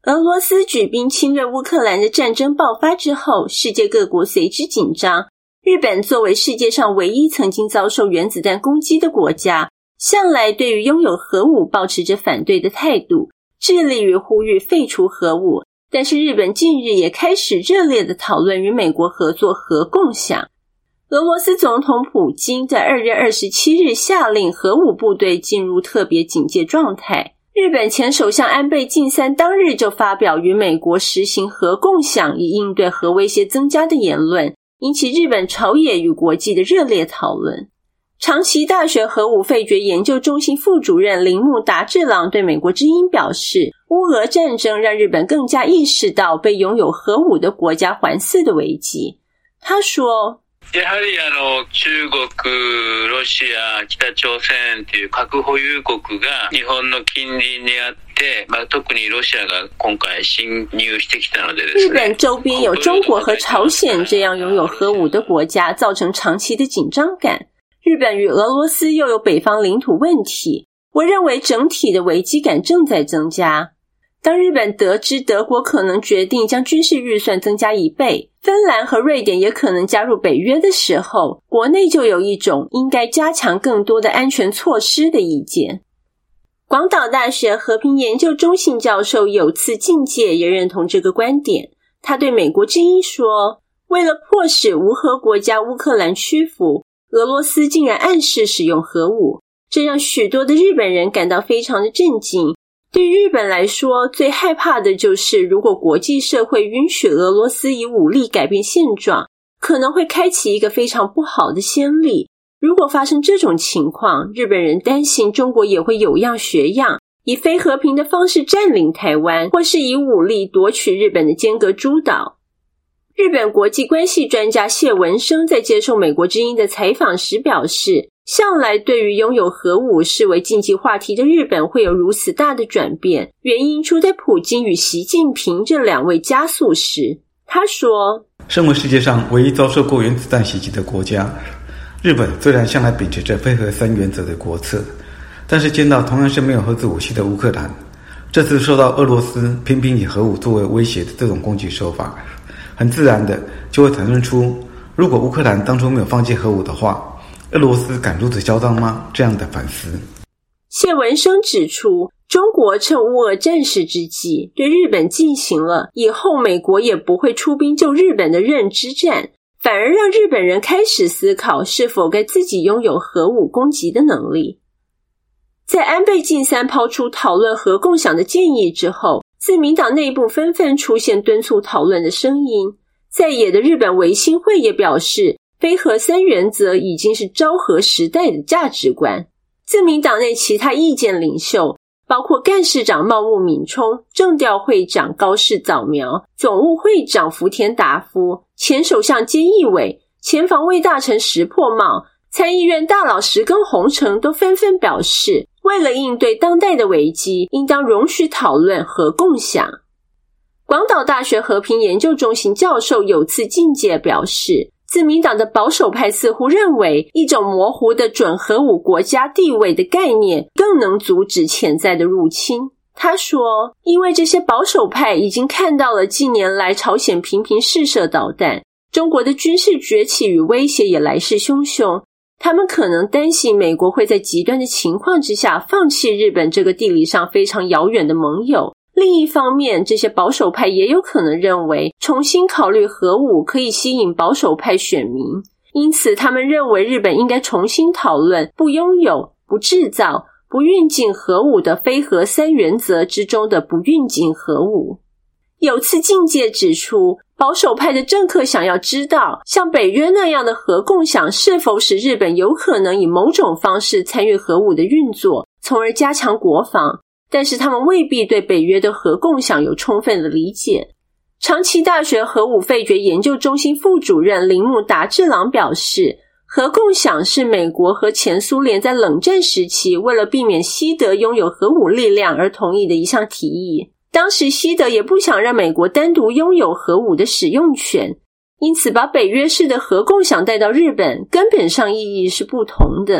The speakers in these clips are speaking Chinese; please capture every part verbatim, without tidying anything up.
俄罗斯举兵侵略乌克兰的战争爆发之后，世界各国随之紧张。日本作为世界上唯一曾经遭受原子弹攻击的国家，向来对于拥有核武抱持着反对的态度，致力于呼吁废除核武。但是日本近日也开始热烈地讨论与美国合作核共享。俄罗斯总统普京在二月二十七日下令核武部队进入特别警戒状态。日本前首相安倍晋三当日就发表与美国实行核共享以应对核威胁增加的言论，引起日本朝野与国际的热烈讨论。长崎大学核武废绝研究中心副主任铃木达治郎对美国之音表示，乌俄战争让日本更加意识到被拥有核武的国家环伺的危机。他说， やはりあの中国、ロシア、北朝鮮という核保有国が日本の近隣にあって、まあ、特にロシアが今回侵入してきたのでですね。 日本周边有中国和朝鲜这样拥有核武的国家，造成长期的紧张感。日本与俄罗斯又有北方领土问题，我认为整体的危机感正在增加。当日本得知德国可能决定将军事预算增加一倍，芬兰和瑞典也可能加入北约的时候，国内就有一种应该加强更多的安全措施的意见。广岛大学和平研究中心教授有次敬介也认同这个观点。他对美国之音说，为了迫使无核国家乌克兰屈服，俄罗斯竟然暗示使用核武，这让许多的日本人感到非常的震惊。对于日本来说，最害怕的就是如果国际社会允许俄罗斯以武力改变现状，可能会开启一个非常不好的先例。如果发生这种情况，日本人担心中国也会有样学样，以非和平的方式占领台湾，或是以武力夺取日本的尖阁诸岛。日本国际关系专家谢文生在接受美国之音的采访时表示，向来对于拥有核武视为禁忌话题的日本会有如此大的转变，原因出在普京与习近平这两位加速师。他说， 身为世界上唯一遭受过原子弹袭击的国家，日本虽然向来秉持着非核三原则的国策，但是见到同样是没有核子武器的乌克兰，这次受到俄罗斯频频以核武作为威胁的这种攻击手法，很自然的就会谈论出，如果乌克兰当初没有放弃核武的话，俄罗斯敢如此嚣张吗？这样的反思。 谢文生指出，中国趁乌俄战事之际，对日本进行了以后美国也不会出兵救日本的认知战，反而让日本人开始思考是否该自己拥有核武攻击的能力。在安倍晋三抛出讨论核共享的建议之后，自民党内部纷纷出现敦促讨论的声音。在野的日本维新会也表示，非核三原则已经是昭和时代的价值观。自民党内其他意见领袖，包括干事长茂木敏充、政调会长高市早苗、总务会长福田达夫、前首相菅义伟、前防卫大臣石破茂、参议院大佬石根宏成都纷纷表示，为了应对当代的危机，应当容许讨论核共享。广岛大学和平研究中心教授有次敬介表示，自民党的保守派似乎认为，一种模糊的准核武国家地位的概念更能阻止潜在的入侵。他说，因为这些保守派已经看到了近年来朝鲜频频试射导弹，中国的军事崛起与威胁也来势汹汹，他们可能担心美国会在极端的情况之下放弃日本这个地理上非常遥远的盟友。另一方面，这些保守派也有可能认为重新考虑核武可以吸引保守派选民，因此他们认为日本应该重新讨论不拥有、不制造、不运进核武的非核三原则之中的不运进核武。有次敬介指出，保守派的政客想要知道，像北约那样的核共享是否使日本有可能以某种方式参与核武的运作，从而加强国防。但是他们未必对北约的核共享有充分的理解。长崎大学核武废绝研究中心副主任铃木达治郎表示，核共享是美国和前苏联在冷战时期为了避免西德拥有核武力量而同意的一项提议。当时西德也不想让美国单独拥有核武的使用权，因此把北约式的核共享带到日本，根本上意义是不同的。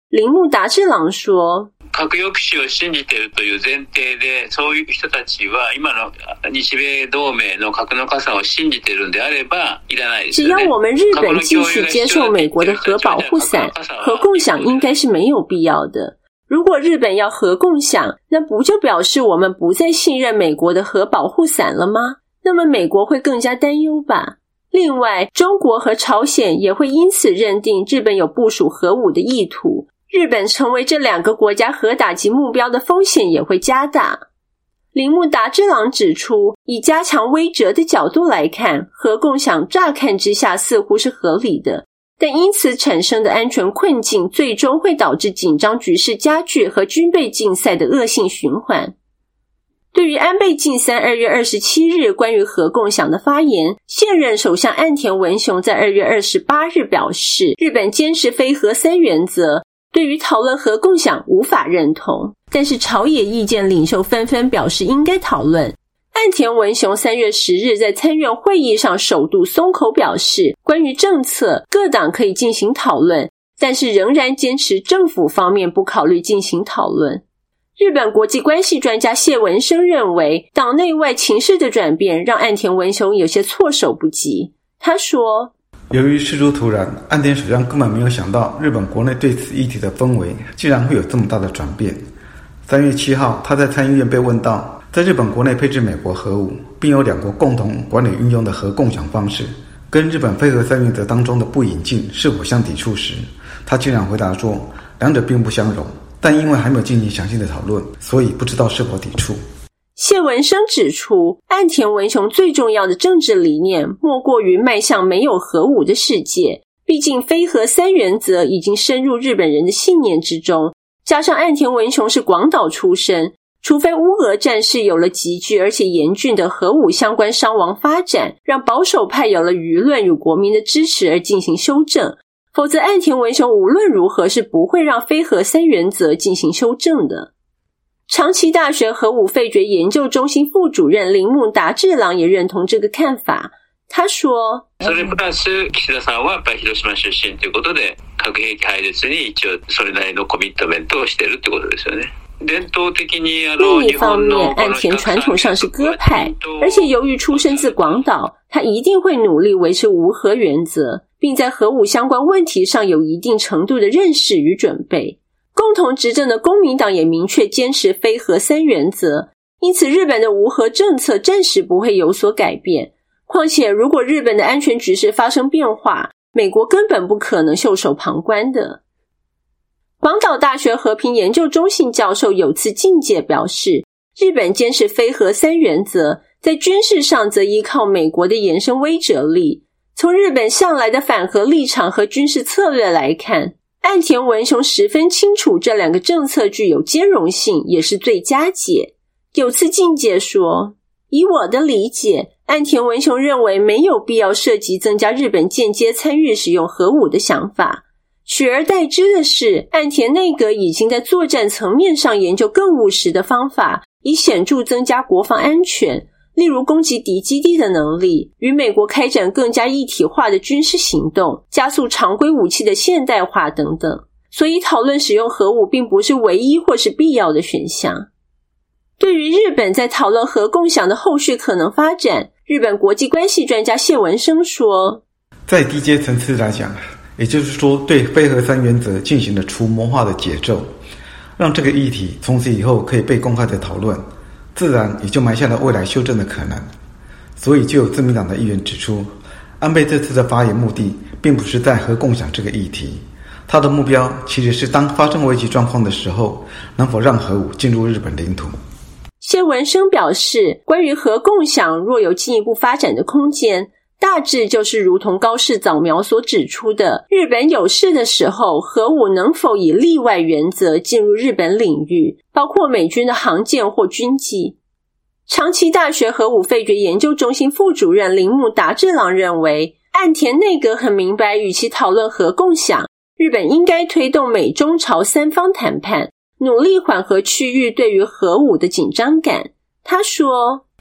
铃木达治郎说， 核抑止を信じているという前提で、そういう人たちは今の日米同盟の核の傘を信じているのであればいらないですよね。 只要我们日本继续接受美国的核保护伞，核共享应该是没有必要的。如果日本要核共享，那不就表示我们不再信任美国的核保护伞了吗？那么美国会更加担忧吧。另外，中国和朝鲜也会因此认定日本有部署核武的意图，日本成为这两个国家核打击目标的风险也会加大。铃木达治郎指出，以加强威慑的角度来看，核共享乍看之下似乎是合理的，但因此产生的安全困境最终会导致紧张局势加剧和军备竞赛的恶性循环。对于安倍晋三二月二十七日关于核共享的发言，现任首相岸田文雄在二月二十八日表示，日本坚持非核三原则，对于讨论核共享无法认同，但是朝野意见领袖纷纷表示应该讨论。岸田文雄三月十日在参院会议上首度松口表示，关于政策各党可以进行讨论，但是仍然坚持政府方面不考虑进行讨论。日本国际关系专家谢文生认为，党内外情势的转变让岸田文雄有些措手不及。他说， 由于事出突然，岸田首相根本没有想到日本国内对此议题的氛围竟然会有这么大的转变。三月七号，他在参议院被问到，在日本国内配置美国核武，并有两国共同管理运用的核共享方式，跟日本非核三原则当中的不引进是否相抵触时，他竟然回答说，两者并不相容，但因为还没有进行详细的讨论，所以不知道是否抵触。 谢文生指出，岸田文雄最重要的政治理念莫过于迈向没有核武的世界，毕竟非核三原则已经深入日本人的信念之中，加上岸田文雄是广岛出身，除非乌俄战事有了急剧而且严峻的核武相关伤亡发展，让保守派有了舆论与国民的支持而进行修正，否则岸田文雄无论如何是不会让非核三原则进行修正的。长崎大学核武废绝研究中心副主任铃木达治郎也认同这个看法。他说， それプラス岸田さんはやっぱり広島出身ということで、核兵器廃絶に一応それなりのコミットメントをしているってことですよね。 另一方面，岸田传统上是鸽派，而且由于出身自广岛，他一定会努力维持无核原则，并在核武相关问题上有一定程度的认识与准备。共同执政的公民党也明确坚持非核三原则，因此日本的无核政策暂时不会有所改变。况且如果日本的安全局势发生变化，美国根本不可能袖手旁观的。广岛大学和平研究中心教授有次进介表示，日本坚持非核三原则，在军事上则依靠美国的延伸威慑力。从日本向来的反核立场和军事策略来看，岸田文雄十分清楚这两个政策具有兼容性，也是最佳解。有次进介说，以我的理解，岸田文雄认为没有必要涉及增加日本间接参与使用核武的想法。取而代之的是，岸田内阁已经在作战层面上研究更务实的方法，以显著增加国防安全，例如攻击敌基地的能力，与美国开展更加一体化的军事行动，加速常规武器的现代化等等。所以讨论使用核武并不是唯一或是必要的选项。对于日本在讨论核共享的后续可能发展，日本国际关系专家谢文生说， 在低阶层次来讲，也就是说对非核三原则进行了除魔化的解咒，让这个议题从此以后可以被公开的讨论，自然也就埋下了未来修正的可能。所以就有自民党的议员指出，安倍这次的发言目的并不是在核共享这个议题，他的目标其实是当发生危急状况的时候，能否让核武进入日本领土。 谢文生表示，关于核共享若有进一步发展的空间，大致就是如同高市早苗所指出的，日本有事的时候，核武能否以例外原则进入日本领域，包括美军的航舰或军机。长崎大学核武废绝研究中心副主任铃木达治郎认为，岸田内阁很明白，与其讨论核共享，日本应该推动美中朝三方谈判，努力缓和区域对于核武的紧张感。他说，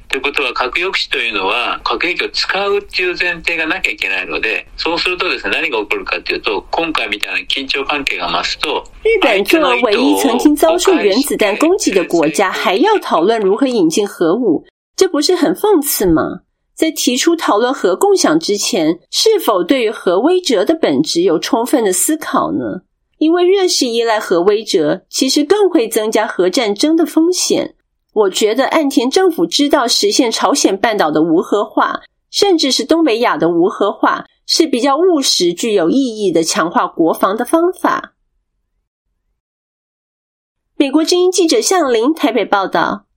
ということは核抑止というのは核兵器を使うっていう前提がなきゃいけないので、そうするとですね、何が起こるかというと、今回みたいな緊張関係が増すと、 日本作为唯一曾经遭受原子弹攻击的国家，还要讨论如何引进核武，这不是很讽刺吗？在提出讨论核共享之前，是否对于核威慑的本质有充分的思考呢？因为越是依赖核威慑，其实更会增加核战争的风险。我觉得岸田政府知道实现朝鲜半岛的无核化，甚至是东北亚的无核化，是比较务实具有意义的强化国防的方法。美国之音记者向林台北报道。